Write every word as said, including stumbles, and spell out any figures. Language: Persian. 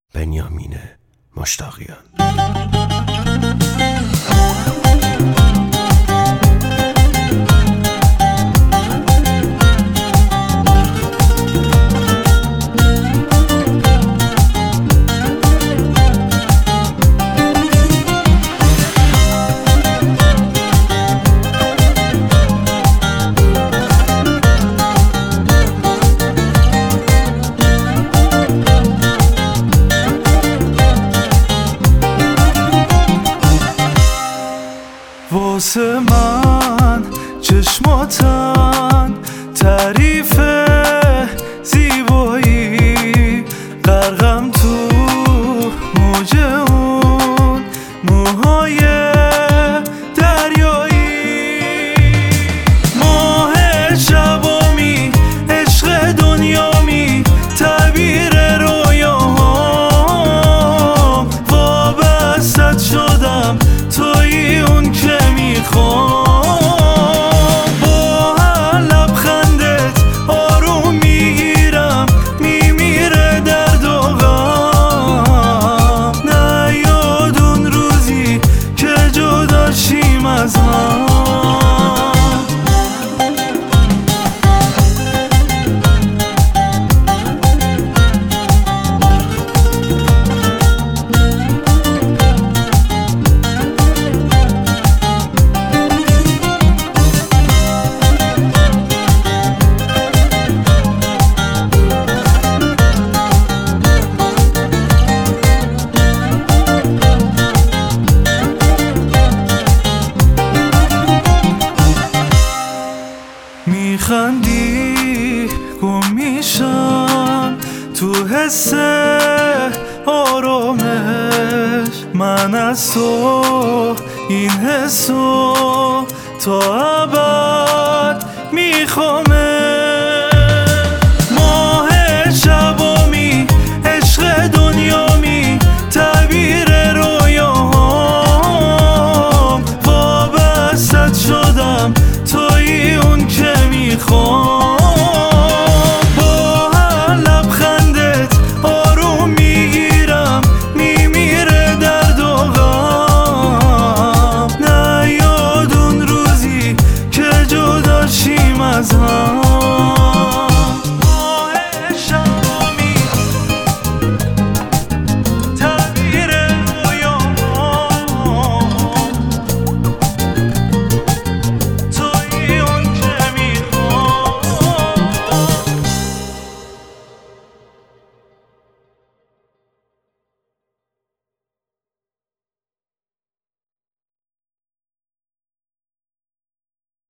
بنیامین مشتاقیان. واسه من چشماتن تعریف زیبایی، غرقم تو موج اون موهای دریایی. ماه شبامی عشق دنیامی تعبیر رویاهام، وابستت شدم توی اون که با هر لبخندت آروم میگیرم، میمیره درد و غم. نیاد اون روزی که جدا شیم از هم. میخندی گم میشم تو حس آرامش، من از تو این حسو تا ابد میخوام.